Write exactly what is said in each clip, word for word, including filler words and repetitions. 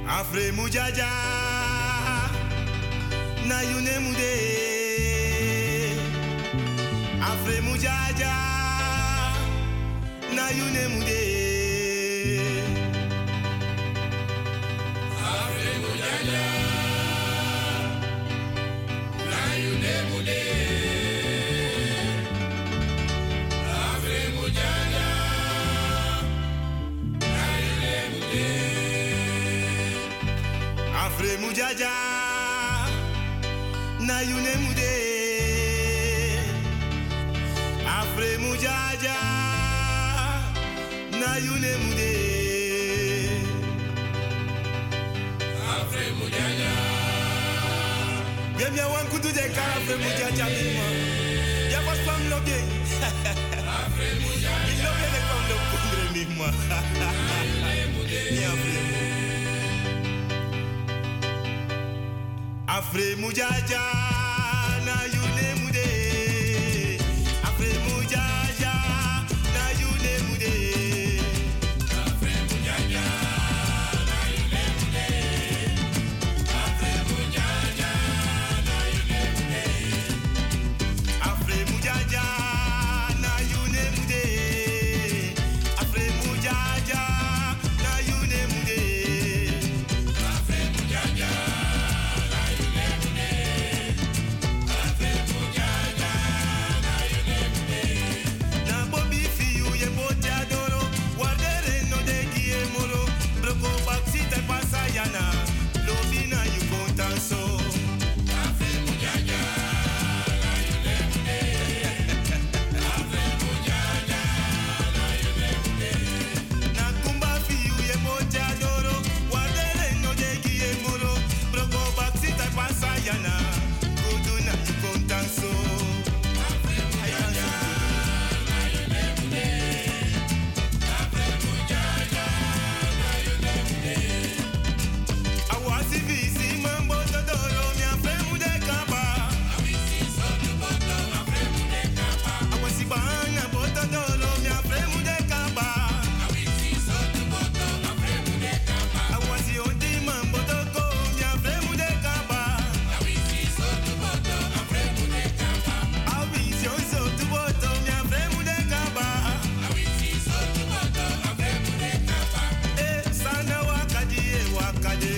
Afre mujaja na yune mude. Afre mujaja na yune mude. Afre mujaja na yune mude. Afre mujaja na yune mude. Afre mujaja na yune mude. Afre mujaja na yune mude. Afre mujaja. Bien wan kutu de kara afre mujaja mima. Ya was fam loge. Afre mujaja. Il loge de kom lo kundre mima. Ni afre mujaja. Afre mujaja na yune mude. Afre mujaja na yune mude. Afre mujaja na yune mude. Afre mujaja na yune mude. Afre mujaja na yune mude. Afre mujaja na yune mude. Afre mujaja. Lobina you contan so. Afre mujaja na yune mude. Afre mujaja na yune mude. Na kumba fi you ye boja doro. Wadere no de gie moro. Broko baksita pasayana. Kuduna you contan so. Afre mujaja na yune mude. Afre mujaja na yune mude. Awasi visi mambo todoro mi afre mude kaba. Awisi sotu boto afre mude kaba. Awasi bana boto doro mi afre mude kaba. Awisi sotu boto afre mude kaba. Awasi odi mambo toko mi afre mude kaba. Awisi sotu boto afre mude kaba. Awisi sotu boto mi afre mude kaba. Awisi sotu boto afre mude kaba. Eh sana wakadi e wakadi.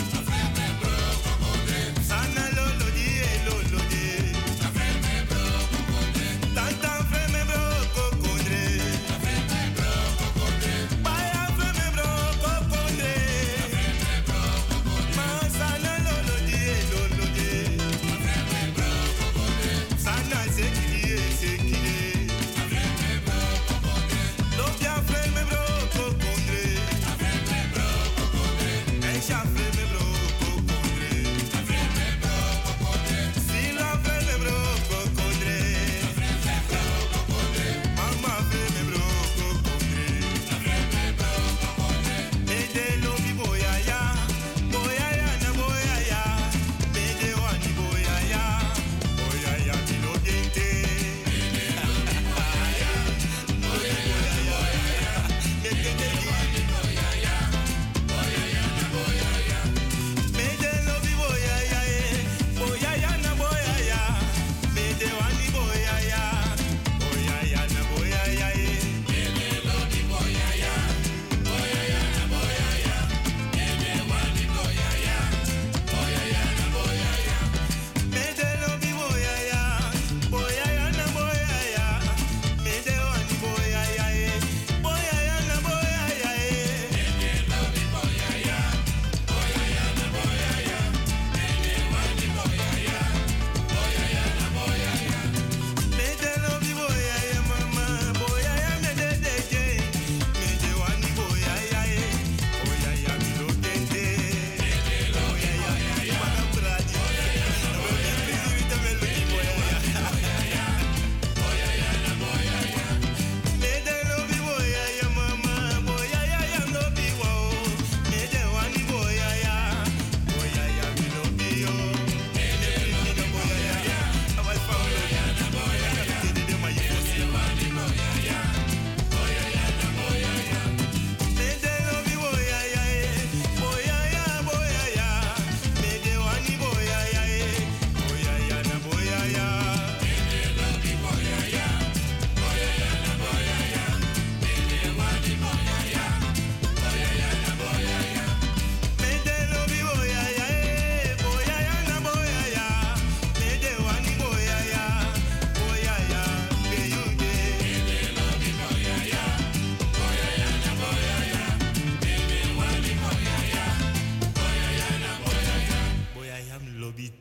Sana lolo di e lolo di. Afre me bro kokondre. Tanta afre me bro kokondre. Afre me bro kokondre. Baya afre me bro kokondre. Afre me bro kokondre. Ma sana lolo di e lolo di. Afre me bro kokondre. Sana sekidi e sekidi. Afre me bro kokondre. Lobia afre me bro kokondre. Afre me bro kokondre. Encha afre me bro kokondre. Afre me bro kokondre. Sila afre me bro kokondre. Afre me bro kokondre. Mama afre me bro kokondre. Afre me bro kokondre. Ede lobi boya ya. Boya ya na boya ya. Ede wani boya ya. Boya ya mi lo gente. Ede lobi boya ya. Boya ya na boya ya. Ede wani boya ya. Boya ya na boya ya.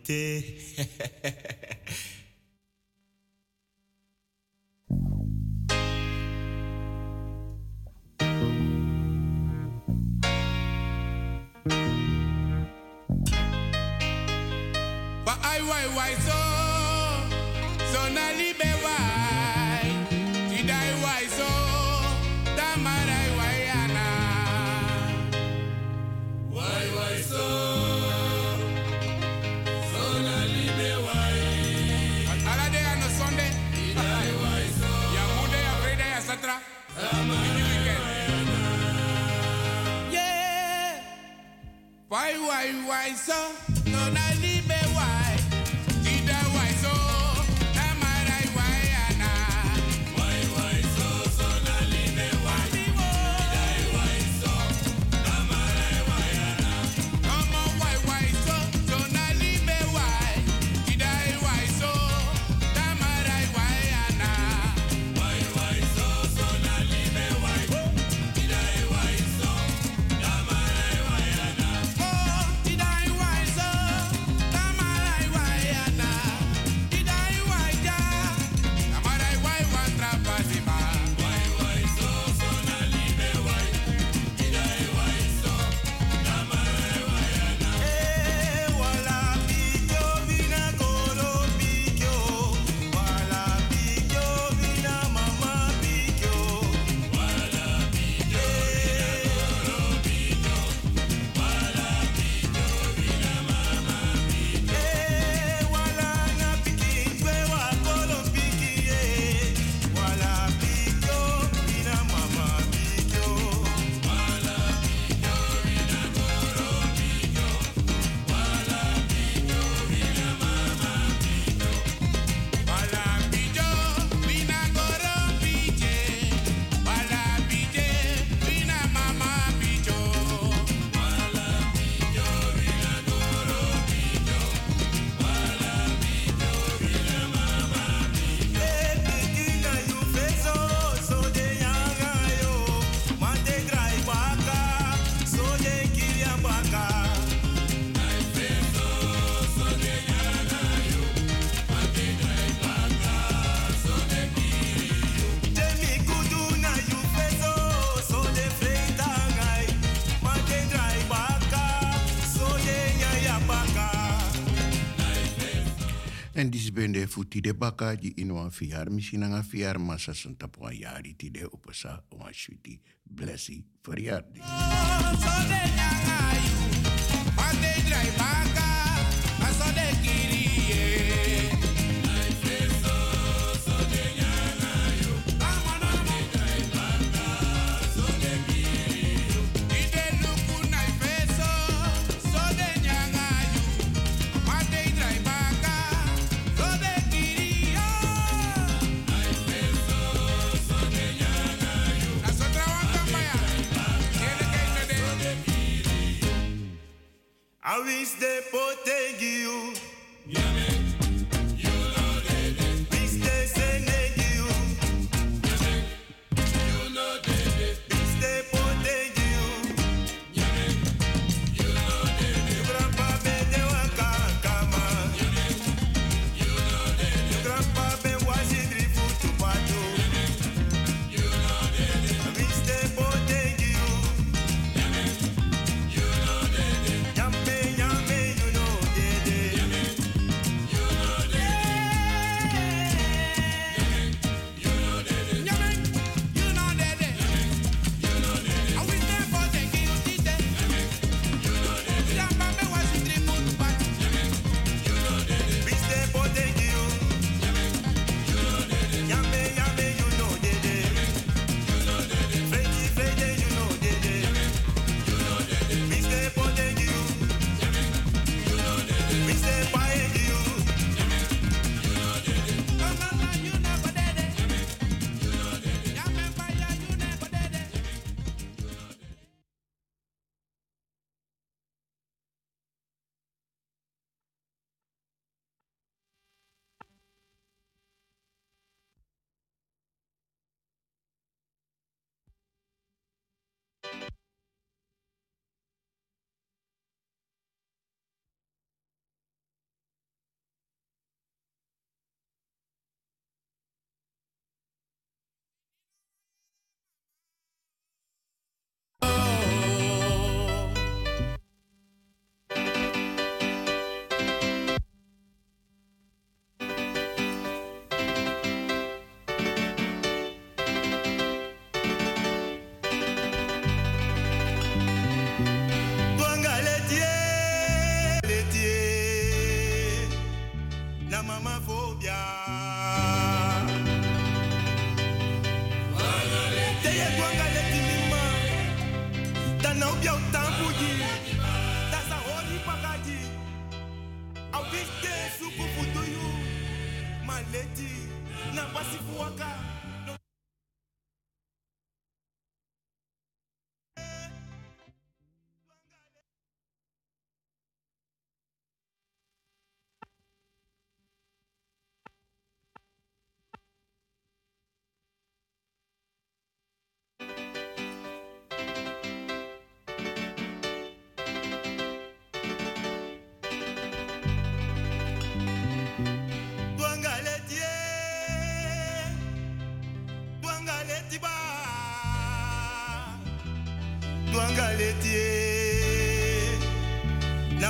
Ite. Wa ai wai wai so. So na libe wai. Ti dai wai so. Tamarai wai ana. Wai wai so. So na libe wai. Ala de ano Sunday. Ti dai wai so. Ya mude ya Friday ya Satra. Tamarai wai ana. Yeah. Wai wai wai so. So na libe wai. Ti dai wai so. Tamarai wai ana. Wai wai so. So na libe wai. Ti dai wai so. Tamarai wai ana. Come on wai wai so. So na libe wai. Ti dai wai so. Tamarai wai ana. Wai wai so. So na libe wai. Ti dai wai so. Tamarai wai ana. Oh, ti dai wai so. Tamarai wai ana. Ti dai wai ja. Tamarai wai wan trapasima. Wai wai so. So na libe wai. Ti dai wai so. Tamarai wai ana. Eh, wala pikyo vina koro pikyo. Wala pikyo vina mama pikyo. Wala pikyo vina koro pikyo. Wala pikyo vina mama pikyo. Eh, wala na pikitwe wa koro pikye. Wala pikyo vina mama pikyo. Wala pikyo vina koro pikyo. Wala pikyo vina mama pikyo. Wala pikyo vina koro pikye. Wala pikye vina mama pikyo. Wala pikyo vina koro pikyo. Wala pikyo vina mama pikyo. Eh, pikina yu feso. So de yanga yo. Mante grai baka. So de kiria baka. Ai feso. So de yanga yo. Mante grai baka. So de kiria. Demi kudu na yu feso. So de freita ngai. Mante grai baka. So de nyaya baka. En dis bende futi de baka di ino a fiar misschien nga fiar masa santa po yari ti de upasa o shuti blessi feriardi. So de nyanga yo. Mante grai baka. So de kiria. Ai feso. So de nyanga yo. Mante grai baka. So de kiria. Ide luku na feso. So de nyanga yo. Mante grai baka. So de kiria. Ai feso. So de nyanga yo. Na so trawan tambaya. Tiene que irme de. I wish they protect you. Wish they send you. Wish they protect you. You grandpa ben de waka kama. You grandpa ben washi drifu tu pato. Wish they protect you. Yampe yampe you know dede.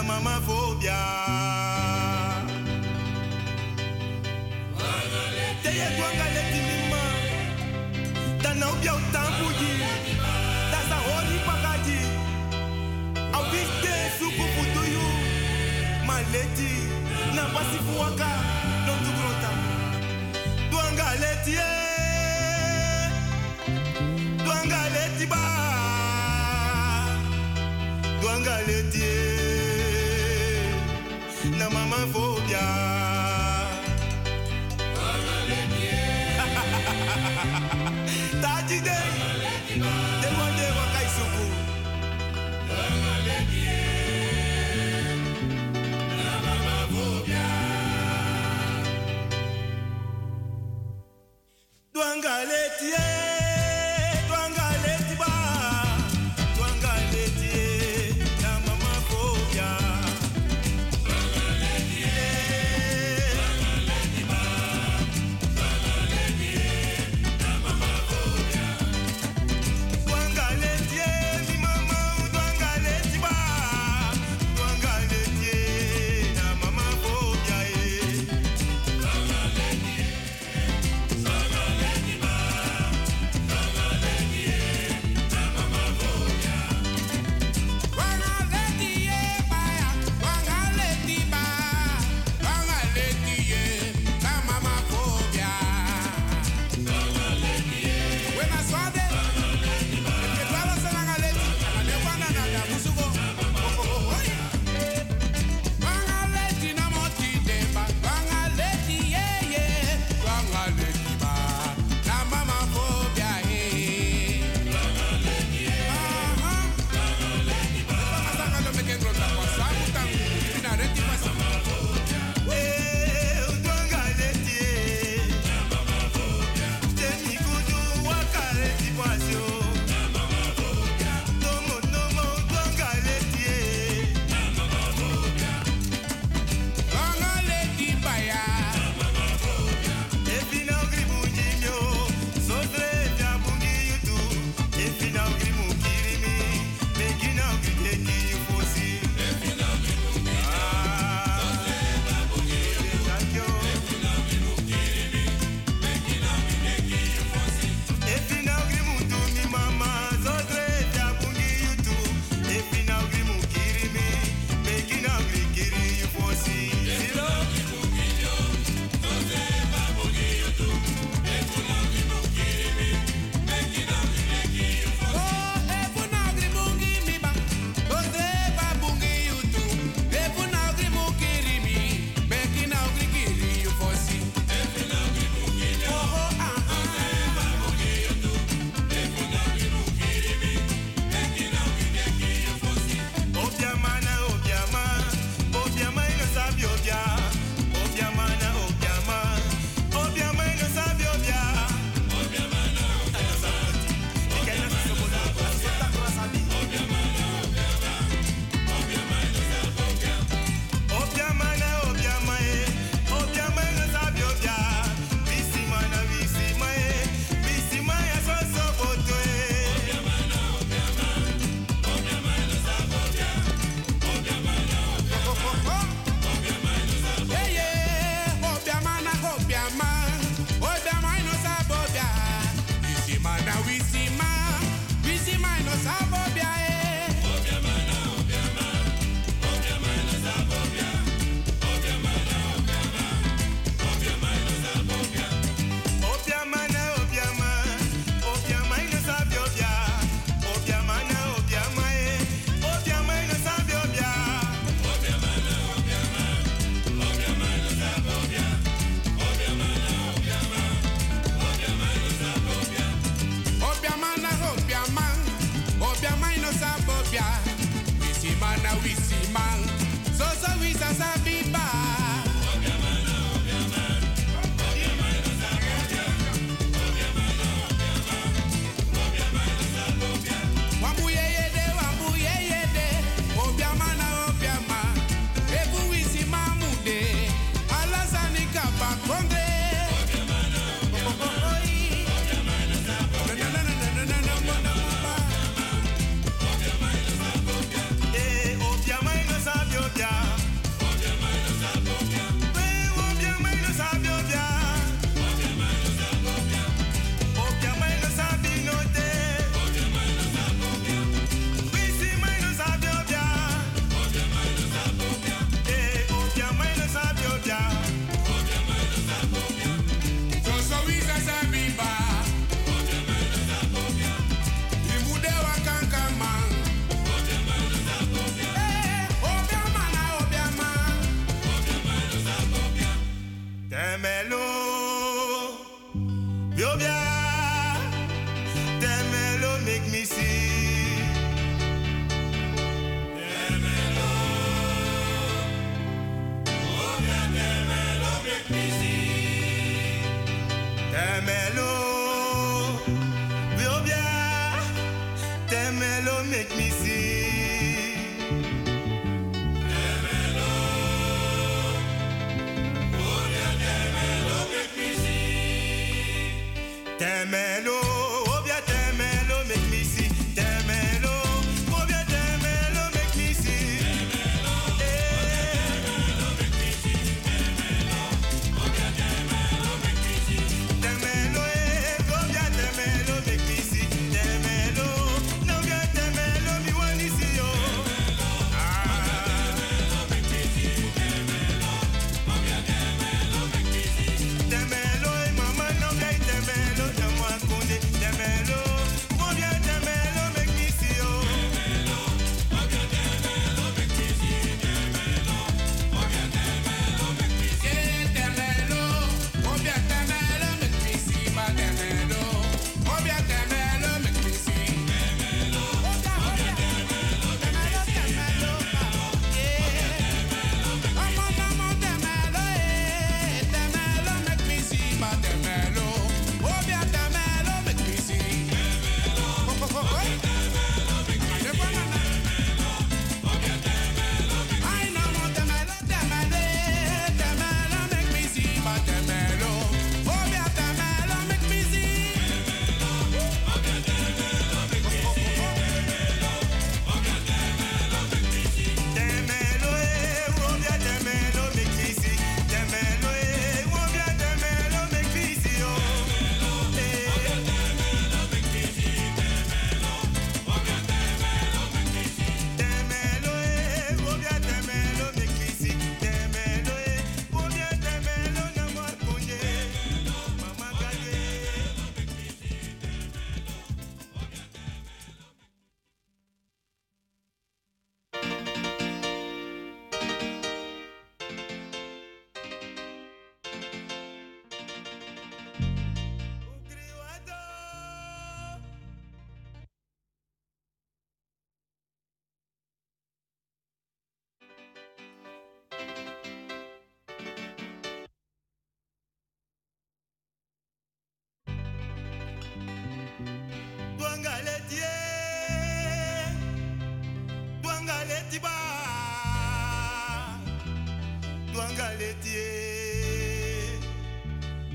na mama phobia. Teye twanga leti lima, tana ubia utambuji, tasa hori pakaji. Awiste suku futuyu, maleti na pasifu waka, non tugrota. Twanga leti eh, twanga leti ba, twanga leti eh, na mama phobia. Taji de, de wande wakai suku. Dwangaleti eh, dwangaleti ba, dwangaleti eh, na mama phobia. Dwangaleti eh,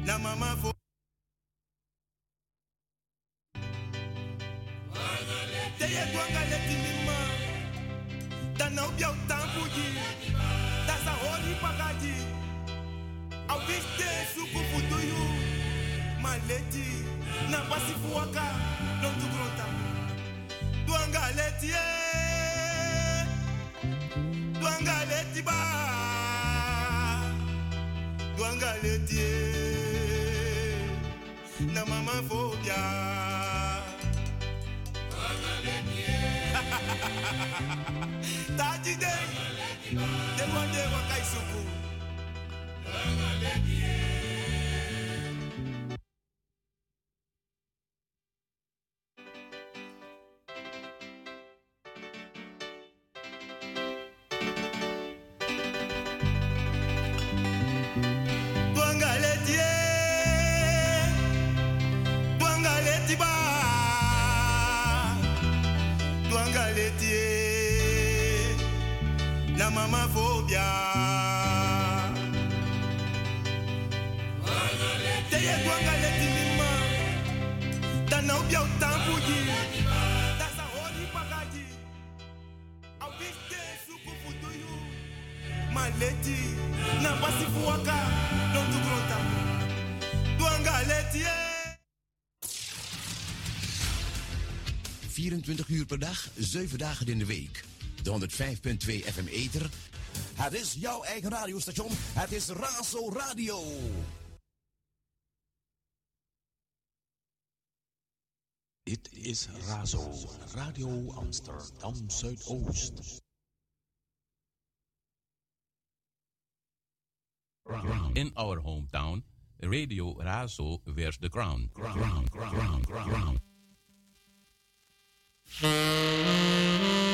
na mama fo. Teye gwanga leti mima, dana ubia utambuji, dasa hori pagaji. Awiste suku futuyu, maleti na basifu waka, non tu grota. Duanga leti eh, duanga leti ba, duanga leti eh, na mama fobia. Taji de, de wande wakai suku. La mama phobia. Teye gwanga leti mima, dana ubia utambuji, dasa hori pagaji. Awiste suku futuyu, maleti na basifu waka, non tu grota. Gwanga leti vierentwintig uur per dag, zeven dagen in de week. De honderdvijf punt twee F M Ether. Het is jouw eigen radiostation. Het is Razo Radio. Dit is Razo, Radio Amsterdam Zuidoost. In our hometown, Radio Razo wears the crown. Crown, crown, crown, crown.